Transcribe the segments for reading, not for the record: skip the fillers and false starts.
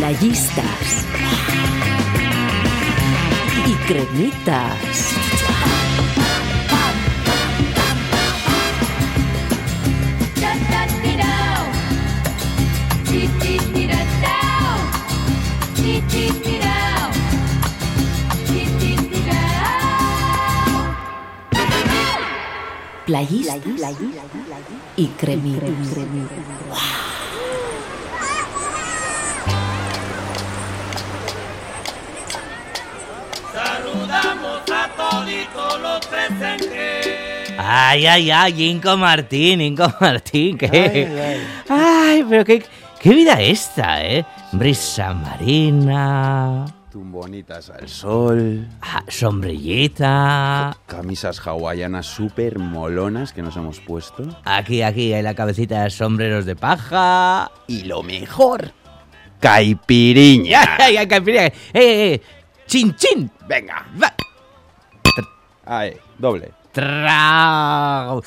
Playistas y cremitas. Playistas y cremitas. Saludamos a toditos los presentes. Ay, Inco Martín, ¿qué? Ay, pero qué vida esta, ¿eh? Brisa marina, Tumbonitas al sol, sombrillita, camisas hawaianas súper molonas que nos hemos puesto. aquí en la cabecita de sombreros de paja. Y lo mejor, caipiriña. ¡Ay, caipirinha! ¡Chin, chin! Venga, Va. ahí, doble. Trao.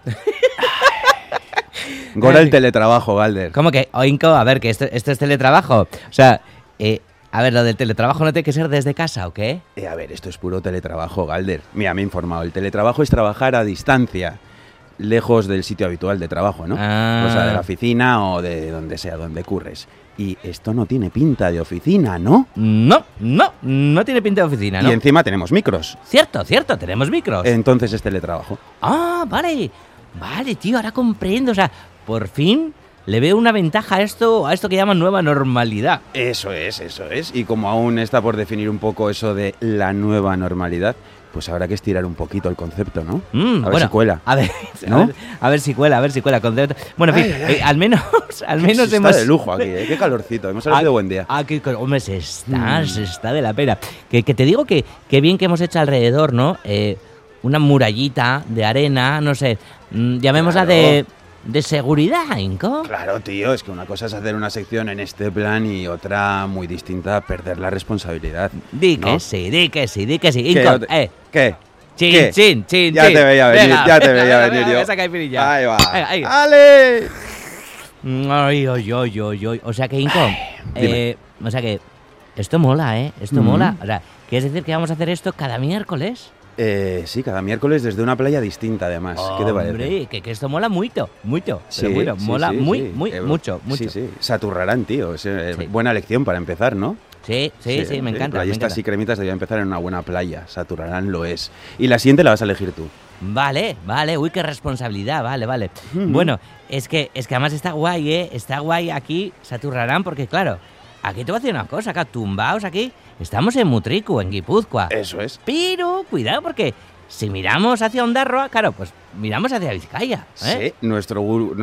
Gora el teletrabajo, Galder. ¿Cómo que? Inco, a ver, que esto es teletrabajo. O sea, a ver, lo del teletrabajo no tiene que ser desde casa, ¿o qué? A ver, esto es puro teletrabajo, Galder. Mira, me he informado. El teletrabajo es trabajar a distancia, lejos del sitio habitual de trabajo, ¿no? Ah. O sea, de la oficina o de donde sea, donde curres. Y esto no tiene pinta de oficina, ¿no? No tiene pinta de oficina, ¿no? Y encima tenemos micros. Cierto, tenemos micros. Entonces es teletrabajo. Ah, vale, tío, ahora comprendo. O sea, por fin le veo una ventaja a esto que llaman nueva normalidad. Eso es. Y como aún está por definir un poco eso de la nueva normalidad, pues habrá que estirar un poquito el concepto, ¿no? A ver si cuela. A ver, ¿no? a ver si cuela concepto. Bueno, en fin, al menos Está hemos... de lujo aquí, ¿eh? Qué calorcito, hemos salido buen día. Aquí, hombre, se está de la pena. Que te digo que bien que hemos hecho alrededor, ¿no? Una murallita de arena, no sé, llamémosla Claro. de seguridad, ¿Inco? Claro, tío, es que una cosa es hacer una sección en este plan y otra muy distinta, perder la responsabilidad. Di que ¿no? sí. ¿Qué? Inco, ¿Qué? Chin. Ya te veía venir, yo. Esa caipirilla. Ahí va. Ahí. ¡Ale! Ay. O sea que, Inco, dime. o sea que esto mola, ¿eh? Esto mola. O sea, ¿quieres decir que vamos a hacer esto cada miércoles? Sí, cada miércoles desde una playa distinta, además. ¿Qué te parece? Hombre, que esto mola mucho. Sí, Pero bueno, sí, mola sí, muy, sí. mucho. Sí. Saturrarán, tío. Es Sí. buena lección para empezar, ¿no? Sí, me encanta. Playistas y cremitas debía empezar en una buena playa. Saturarán lo es. Y la siguiente la vas a elegir tú. Vale. Uy, qué responsabilidad. Vale. Bueno, es que además está guay, ¿eh? Está guay aquí, Saturrarán, porque claro, aquí te voy a decir una cosa, acá tumbaos aquí, estamos en Mutriku, en Guipúzcoa. Eso es. Pero, cuidado, porque si miramos hacia Ondarroa, claro, pues miramos hacia Vizcaya, ¿eh? Sí, nuestro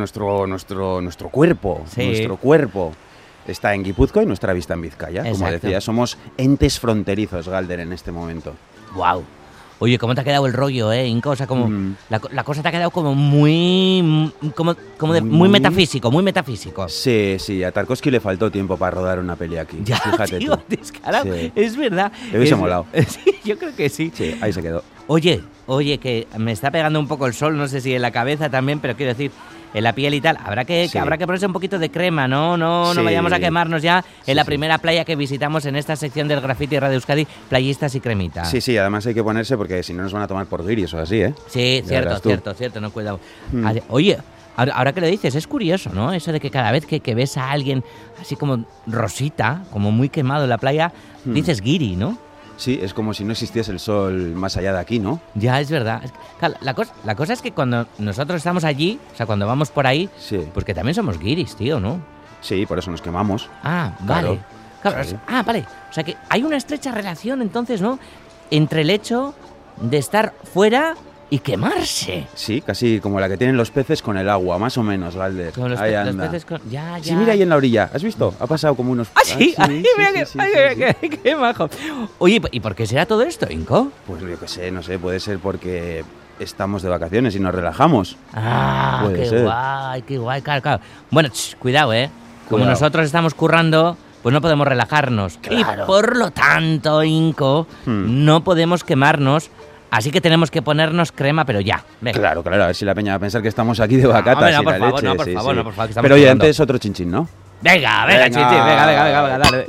cuerpo, Sí. nuestro cuerpo está en Guipúzcoa y nuestra vista en Vizcaya. Como Exacto. decía, somos entes fronterizos, Galder, en este momento. Wow. Oye, ¿cómo te ha quedado el rollo, Inco? O sea, como la cosa te ha quedado como muy muy metafísico, muy metafísico. Sí, a Tarkovsky le faltó tiempo para rodar una peli aquí. Ya, Fíjate tío, tú. descarado. Sí. Es verdad. Le hubiese molado. Sí, yo creo que sí. Sí, ahí se quedó. Oye, que me está pegando un poco el sol, no sé si en la cabeza también, pero quiero decir, en la piel y tal, habrá que ponerse un poquito de crema, ¿no? Sí. No vayamos a quemarnos ya en la Sí. primera playa que visitamos en esta sección del Graffiti Radio Euskadi, Playistas y cremita. Sí, además hay que ponerse porque si no nos van a tomar por guiris o así, ¿eh? Sí, Ya verás tú. cierto, no cuidado. Oye, ahora que lo dices, es curioso, ¿no? Eso de que cada vez que ves a alguien así como rosita, como muy quemado en la playa, dices guiri, ¿no? Sí, es como si no existiese el sol más allá de aquí, ¿no? Ya, es verdad. Claro, la cosa es que cuando nosotros estamos allí, o sea, cuando vamos por ahí, Sí. pues que también somos guiris, tío, ¿no? Sí, por eso nos quemamos. Ah, Claro. vale. Claro, Sí. vale. O sea que hay una estrecha relación entonces, ¿no? Entre el hecho de estar fuera y quemarse. Sí, casi como la que tienen los peces con el agua, más o menos, Galder. Con los, ahí los anda. peces con... Ya. Sí, mira ahí en la orilla, ¿has visto? Ha pasado como unos... ¡Ah, sí! Ah, Ay, mira que- sí. qué majo. Oye, ¿y por qué será todo esto, Inco? Pues yo qué sé, no sé, puede ser porque estamos de vacaciones y nos relajamos. Ah, Puede qué ser. guay, claro. Bueno, cuidado, Como Cuidado. nosotros estamos currando, pues no podemos relajarnos. Claro. Y por lo tanto, Inco, no podemos quemarnos, así que tenemos que ponernos crema, pero ya. Venga. Claro, a ver si la peña va a pensar que estamos aquí de vacatas hombre, no, y por la favor, leche. no, por sí, favor, sí. no, por favor, que estamos Pero oye, currando. antes otro chinchín, ¿no? Venga, Chichi, venga, dale.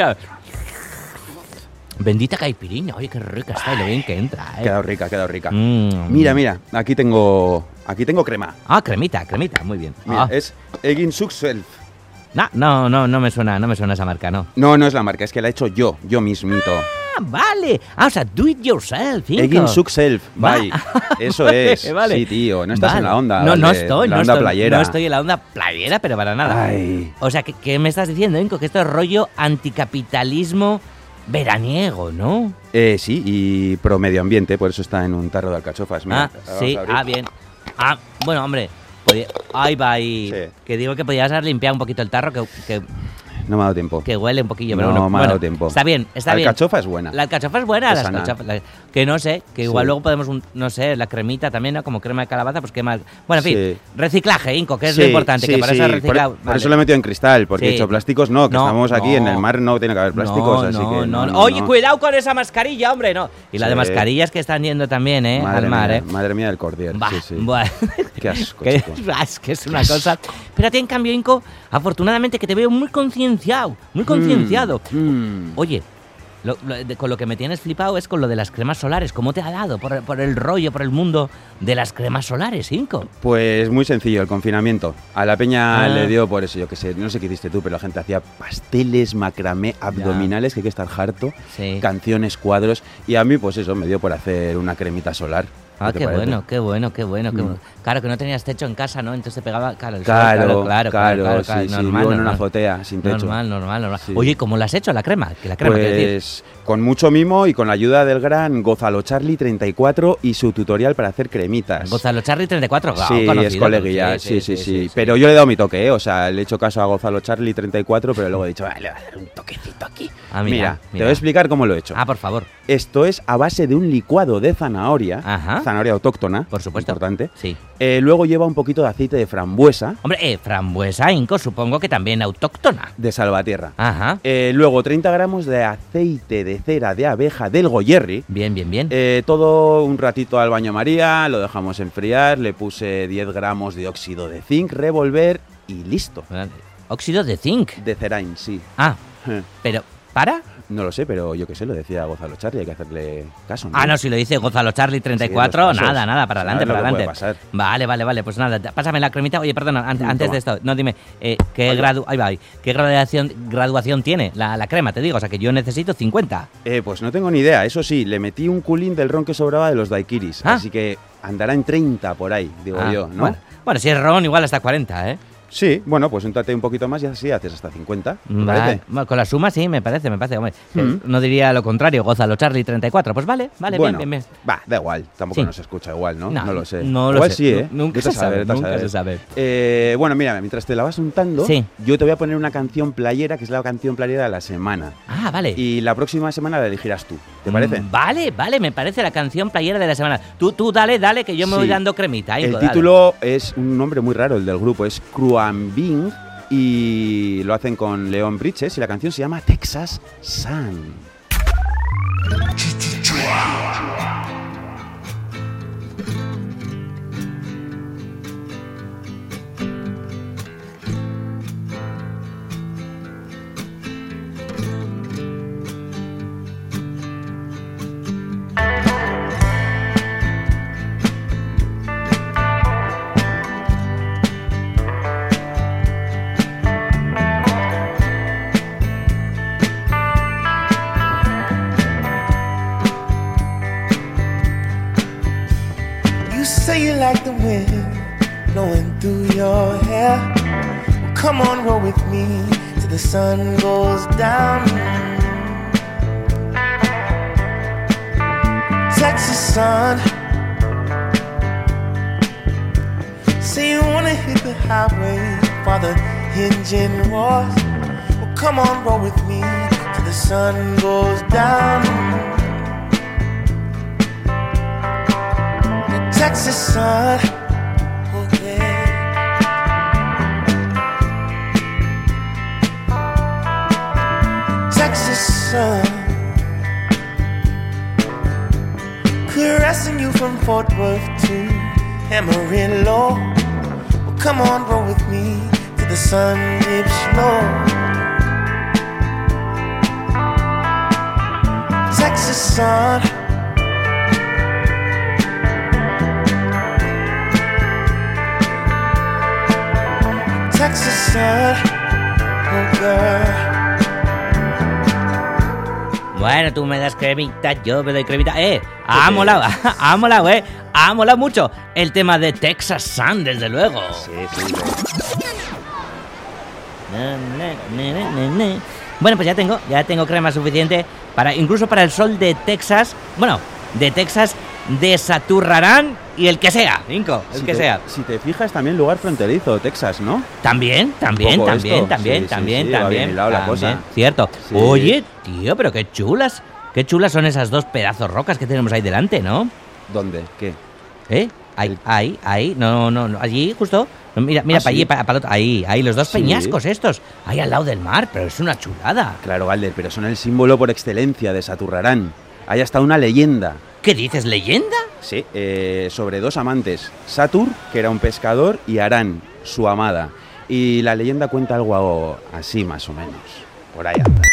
Bendita caipiriña, oye, qué rica está y lo bien que entra, Ha quedado rica. Mira, aquí tengo crema. Ah, cremita, muy bien. Mira, es Egin Sukself. No me suena esa marca, no. No es la marca, es que la he hecho yo mismito. Ah, vale. O sea, do it yourself, Inco. Egin Sukself, bye. Eso es. Vale. Sí, tío, no estás en la onda. No estoy. En la onda playera. No estoy en la onda playera, pero para nada. Ay. O sea, ¿qué me estás diciendo, Inco? Que esto es rollo anticapitalismo veraniego, ¿no? Sí, y pro medio ambiente, por eso está en un tarro de alcachofas. Mira, sí, bien. Bueno, hombre, ahí va ahí. Sí. Que digo que podías haber limpiado un poquito el tarro, que no me ha dado tiempo. Que huele un poquillo, pero no me ha dado tiempo. Está bien. La alcachofa es buena. La alcachofa es buena, que no sé, que igual luego podemos, la cremita también, ¿no? Como crema de calabaza, pues qué más. Bueno, en fin, reciclaje, Inco, que es lo importante, que para eso reciclado. Por eso lo he metido en cristal, porque he hecho plásticos, que estamos aquí en el mar, no tiene que haber plásticos, así que. Oye, cuidado con esa mascarilla, hombre, no. Y la de mascarillas que están yendo también, al mar, Madre mía del Cordier. Bueno. Qué asco, es que es una cosa. Pero a ti, en cambio, Inco, afortunadamente que te veo muy concienciado. Oye, con lo que me tienes flipado es con lo de las cremas solares. ¿Cómo te ha dado por el rollo, por el mundo de las cremas solares, Inco? Pues muy sencillo, el confinamiento. A la peña le dio por eso, yo qué sé, no sé qué hiciste tú, pero la gente hacía pasteles, macramé, abdominales, que hay que estar harto, canciones, cuadros, y a mí pues eso, me dio por hacer una cremita solar. Qué bueno. Claro, que no tenías techo en casa, ¿no? Entonces te pegaba el sol. Claro, sí, normal, vivo en una azotea sin techo. Normal. Sí. Oye, ¿cómo la has hecho la crema? Pues con mucho mimo y con la ayuda del gran Gózalo Charlie 34 y su tutorial para hacer cremitas. Gózalo Charlie 34, sí, conocido, es coleguilla, sí. Pero yo le he dado mi toque, o sea, le he hecho caso a Gózalo Charlie 34, pero luego he dicho, le voy a dar un toquecito aquí. Mira, te voy a explicar cómo lo he hecho. Por favor. Esto es a base de un licuado de zanahoria, zanahoria autóctona, por supuesto, importante. Sí. Luego lleva un poquito de aceite de frambuesa. Hombre, frambuesa, Inco, supongo que también autóctona. De Salvatierra. Luego 30 gramos de aceite de cera de abeja del Goyerri. Bien. Todo un ratito al baño María, lo dejamos enfriar, le puse 10 gramos de óxido de zinc, revolver y listo. ¿Óxido de zinc? De cerain, sí. Pero, ¿para? No lo sé, pero yo qué sé, lo decía Gózalo Charlie, hay que hacerle caso, ¿no? No, si lo dice Gózalo Charlie 34, nada, para adelante. Vale, pues nada, pásame la cremita. Oye, perdona, antes de esto, no, dime, ¿qué graduación tiene la crema? Te digo, o sea, que yo necesito 50. Pues no tengo ni idea, eso sí, le metí un culín del ron que sobraba de los daiquiris, así que andará en 30 por ahí, digo yo, ¿no? Bueno, si es ron, igual hasta 40, ¿eh? Sí, bueno, pues úntate un poquito más y así haces hasta 50. ¿Te parece? Con la suma sí, me parece, hombre. No diría lo contrario, Gózalo Charlie 34. Pues vale, bueno, bien. Da igual, tampoco nos escucha igual, ¿no? No lo sé. Igual sí, ¿eh? Nunca se sabe. Bueno, mira, mientras te la vas untando, yo te voy a poner una canción playera, que es la canción playera de la semana. Vale. Y la próxima semana la elegirás tú, ¿te parece? Vale, me parece la canción playera de la semana. Tú dale, que yo me voy dando cremita. El título es un nombre muy raro, el del grupo, es Cruambing, y lo hacen con Leon Bridges y la canción se llama Texas Sun. Like the wind blowing through your hair. Well, come on, roll with me till the sun goes down. Texas sun. Say you wanna hit the highway while the engine roars. Well, come on, roll with me till the sun goes down. Texas sun, oh yeah. Texas sun, caressing you from Fort Worth to Amarillo. Well, come on, roll with me to the the sun dips low. Texas sun, Texas sun, oh girl. Bueno, tú me das cremita, yo me doy cremita. Ha molado, ha molado, ha molado mucho el tema de Texas Sun, desde luego. Sí. Bueno, pues ya tengo crema suficiente incluso para el sol de Texas. Bueno, de Texas, de Saturrarán y el que sea, Inco, que sea. Si te fijas, también lugar fronterizo, Texas, ¿no? También. Va bien hilado la cosa. Cierto. Sí. Oye, tío, pero qué chulas son esas dos pedazos rocas que tenemos ahí delante, ¿no? ¿Dónde? ¿Qué? Ahí, no, allí justo. Mira, para ¿sí? allí, para otro. Ahí, los dos Sí. peñascos estos, ahí al lado del mar, pero es una chulada. Claro, Galder, pero son el símbolo por excelencia de Saturrarán. Hay hasta una leyenda. ¿Qué dices, leyenda? Sí, sobre dos amantes, Satur, que era un pescador, y Arán, su amada. Y la leyenda cuenta algo así, más o menos. Por ahí anda.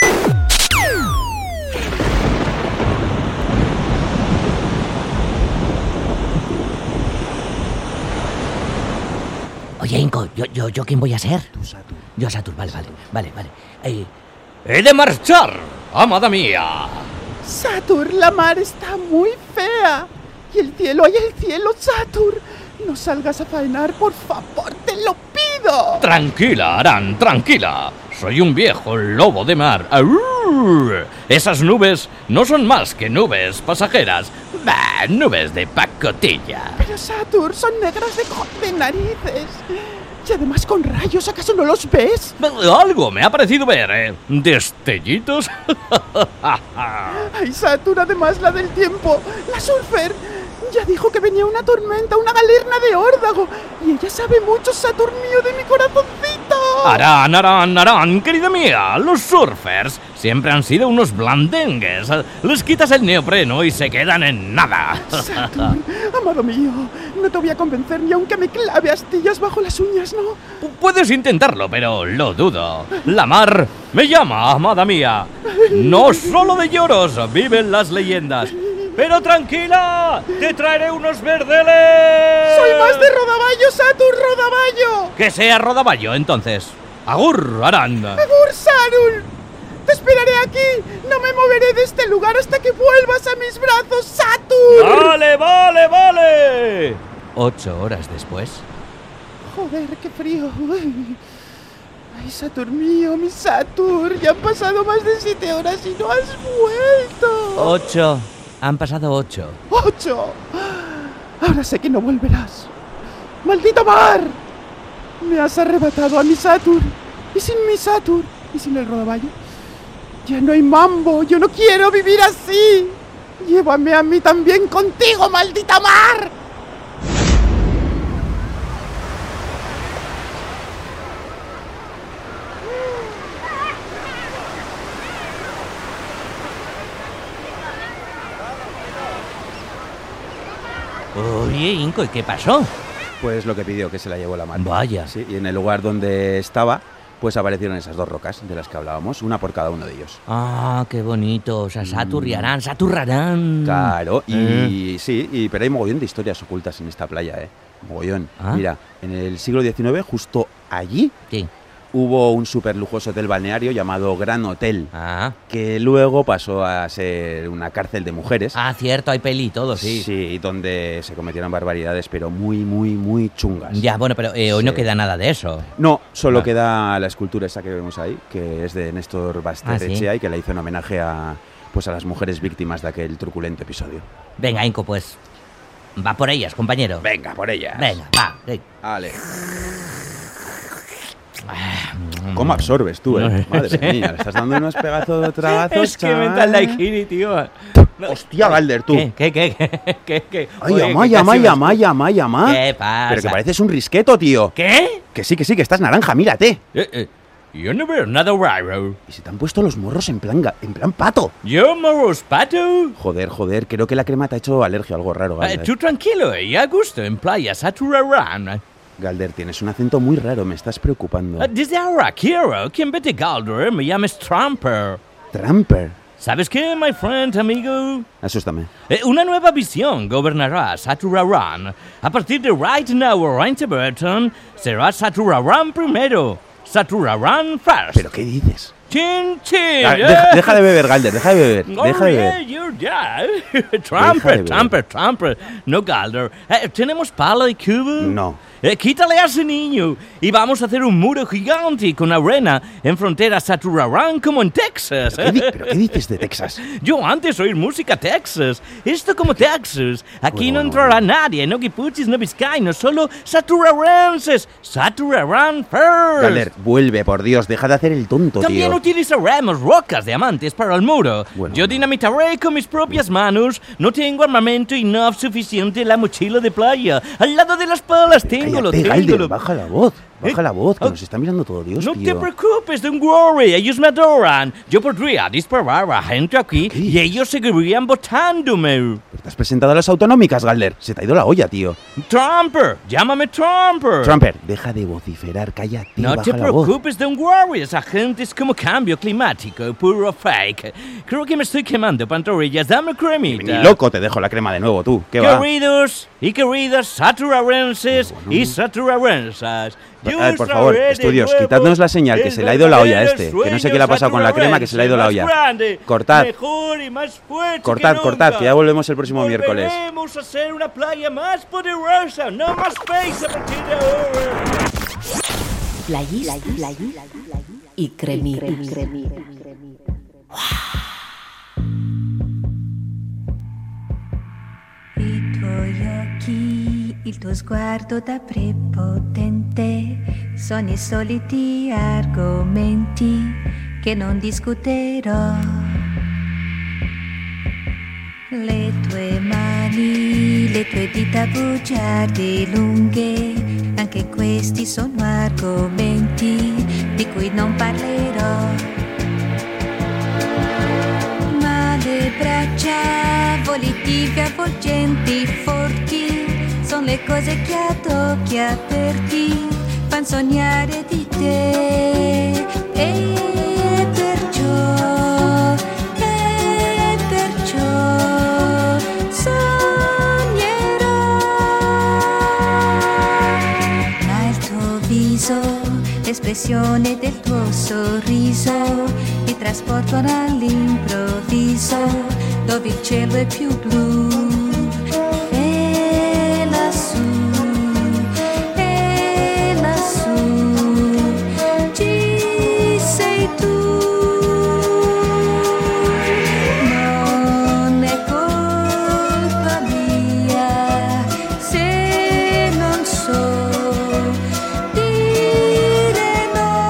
Oye, Inco, ¿yo quién voy a ser? Tú, Satur. Yo Satur, vale. ¡He de marchar, amada mía! Satur, la mar está muy fea. Y el cielo, Satur. No salgas a faenar, por favor, te lo pido. Tranquila, Arán, tranquila. Soy un viejo lobo de mar. ¡Arr! Esas nubes no son más que nubes pasajeras. Bah, nubes de pacotilla. Pero Satur, son negras de narices. Y además con rayos, ¿acaso no los ves? Algo me ha parecido ver, ¿Destellitos? Ay, Satur, además la del tiempo. La surfer ya dijo que venía una tormenta, una galerna de órdago. Y ella sabe mucho, Satur mío, de mi corazoncito. Arán, querida mía, los surfers siempre han sido unos blandengues. Les quitas el neopreno y se quedan en nada. Satur, amado mío, no te voy a convencer ni aunque me clave astillas bajo las uñas, ¿no? Puedes intentarlo, pero lo dudo. La mar me llama, amada mía. No solo de lloros viven las leyendas. Pero tranquila, te traeré unos verdeles. ¡Soy más de Rodaballo, Satur, Rodaballo! Que sea Rodaballo, entonces. Agur, Arán. ¡Agur, Satur! ¡Te esperaré aquí! ¡No me moveré de este lugar hasta que vuelvas a mis brazos, Satur! ¡Vale! 8 horas después. Joder, qué frío. Ay, Satur mío, mi Satur. Ya han pasado más de 7 horas y no has vuelto. 8. Han pasado 8. 8. Ahora sé que no volverás. ¡Maldita mar! Me has arrebatado a mi Satur. Y sin mi Satur, y sin el Rodaballo, ya no hay mambo. Yo no quiero vivir así. Llévame a mí también contigo, maldita mar. Oye, Inco, ¿y qué pasó? Pues lo que pidió, que se la llevó la mar. Vaya. Sí, y en el lugar donde estaba, pues aparecieron esas dos rocas de las que hablábamos, una por cada uno de ellos. Ah, qué bonito. O sea, Saturrarán. Claro, y sí, pero hay mogollón de historias ocultas en esta playa, mogollón. ¿Ah? Mira, en el siglo XIX, justo allí, Sí. hubo un súper lujoso hotel balneario llamado Gran Hotel, Ah. que luego pasó a ser una cárcel de mujeres. Ah, cierto, hay peli y todo, sí. Sí, donde se cometieron barbaridades, pero muy, muy, muy chungas. Ya, bueno, pero hoy no Sí. queda nada de eso. No, solo Ah. queda la escultura esa que vemos ahí, que es de Néstor Basterrechea ¿sí? y que la hizo en homenaje a las mujeres víctimas de aquel truculento episodio. Venga, Inco, pues va por ellas, compañero. Venga, por ellas. Venga, va. Vale. ¿Cómo absorbes tú, Madre mía, le estás dando unos pegazos de tragazos, Es que mental like tío. Hostia, Galder, tú. ¿Qué? Ay, Oye, amá. ¿Qué pasa? Pero que pareces un risqueto, tío. ¿Qué? Que sí, que estás naranja, mírate. Yo no veo nada raro. Y se te han puesto los morros en plan pato. ¿Yo, morros pato? Joder, creo que la crema te ha hecho alergia o algo raro, Galder. Tú tranquilo y a gusto en playa Saturarán. Galder, tienes un acento muy raro, me estás preocupando. Desde ahora quiero que en vez de Galder me llames Trumper. ¿Trumper? ¿Sabes qué, my friend, amigo? Asústame. Una nueva visión gobernará Saturarán. A partir de right now, Orange Burton será Saturarán primero. Saturarán first. ¿Pero qué dices? Chin, chin. Deja de beber, Galder, deja de beber. Deja de beber. You're dead. Trumper. No, Galder. ¿Tenemos palo y cubo? No. Quítale a ese niño y vamos a hacer un muro gigante con arena en frontera Saturarán como en Texas. ¿Pero qué dices de Texas? Yo antes oír música Texas. Esto como Texas. Aquí no entrará nadie, no guipuchis, no vizcaínos, solo saturarenses. Saturarán first. Galder, vuelve, por Dios, deja de hacer el tonto, También tío. utilizaremos rocas diamantes para el muro. Yo dinamitaré con mis propias manos. No tengo armamento enough suficiente en la mochila de playa. Al lado de las palas tengo. Cállate, Galder, baja la voz. Baja la voz, que nos está mirando todo Dios, no tío. te preocupes, don't worry, ellos me adoran. Yo podría disparar a gente aquí y ellos seguirían votándome. ¿Te has presentado a las autonómicas, Galder? Se te ha ido la olla, tío. Trumper, llámame Trumper. Trumper, deja de vociferar, cállate, No baja te la voz. preocupes, don't worry, esa gente es como cambio climático, puro fake. Creo que me estoy quemando pantorrillas, dame cremita. Ni loco te dejo la crema de nuevo, tú. ¿Qué va? Queridos y queridas saturarenses y saturarensas. Por favor, estudios, quitadnos la señal, que se le ha ido la olla a este. Que no sé qué le ha pasado con la crema, que se le ha ido la olla. Cortad. Cortad, que ya volvemos el próximo miércoles. Volveremos a ser una playa más poderosa, no más fake a partir de ahora. Playista y cremita. I tuoi occhi, il tuo sguardo da prepotente, sono i soliti argomenti che non discuterò. Le tue mani, le tue dita bugiarde lunghe, anche questi sono argomenti di cui non parlerò. Ma le braccia volitive, avvolgenti, forti, sono le cose che ad occhi aperti fan sognare di te. E perciò sognerò. Ma il tuo viso, l'espressione del tuo sorriso mi trasportano all'improvviso dove il cielo è più blu. E lassù ci sei tu. Non è colpa mia se non so dire no.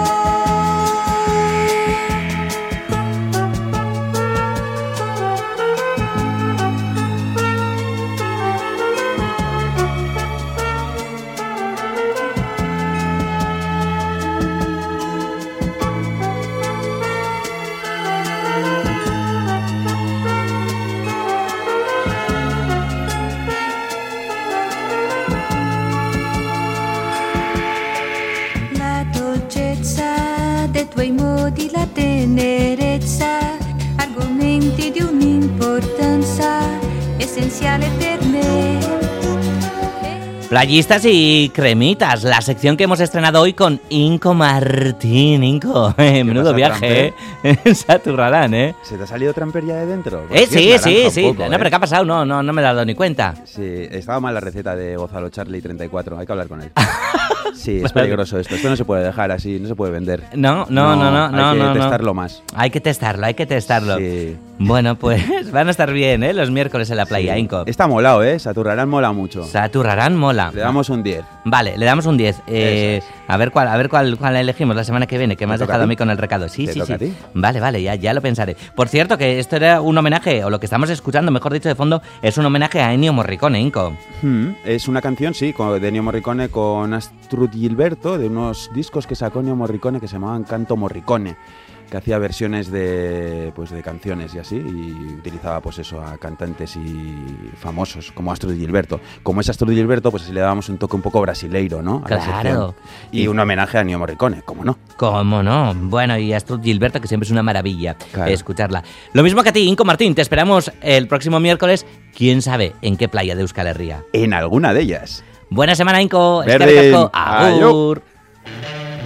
La dolcezza dei tuoi modi, la tenerezza, argomenti di un'importanza essenziale per me. Playistas y cremitas, la sección que hemos estrenado hoy con Inco Martín. Inco, menudo viaje, en Saturrarán, ¿eh? ¿Se te ha salido Trumper ya de dentro? Sí. Poco, No, pero ¿qué ha pasado? No me he dado ni cuenta. Sí, estaba mal la receta de Gonzalo Charlie 34, hay que hablar con él. Sí, es peligroso esto no se puede dejar así, no se puede vender. No. Hay que testarlo más. Hay que testarlo. Sí. Bueno, pues van a estar bien, ¿eh? Los miércoles en la playa, Inco. Está molado, ¿eh? Saturrarán mola mucho. Saturrarán mola. Le damos un 10. Vale, le damos un 10. A ver cuál elegimos la semana que viene, que me has dejado a mí con el recado. Sí. ¿Toca a ti? Vale, ya lo pensaré. Por cierto, que esto era un homenaje, o lo que estamos escuchando, mejor dicho, de fondo, es un homenaje a Ennio Morricone, Inco. Es una canción, sí, de Ennio Morricone con Astrud Gilberto, de unos discos que sacó Ennio Morricone que se llamaban Canto Morricone. que hacía versiones de canciones y así, y utilizaba pues eso a cantantes y famosos como Astrud Gilberto. Como es Astrud Gilberto, pues así le dábamos un toque un poco brasileiro, ¿no? Claro. Y un homenaje a Ennio Morricone, ¿cómo no? ¿Cómo no? Bueno, y Astrud Gilberto, que siempre es una maravilla escucharla. Lo mismo que a ti, Inco Martín, te esperamos el próximo miércoles, quién sabe en qué playa de Euskal Herria. En alguna de ellas. Buena semana, Inco. Berdin. Agur.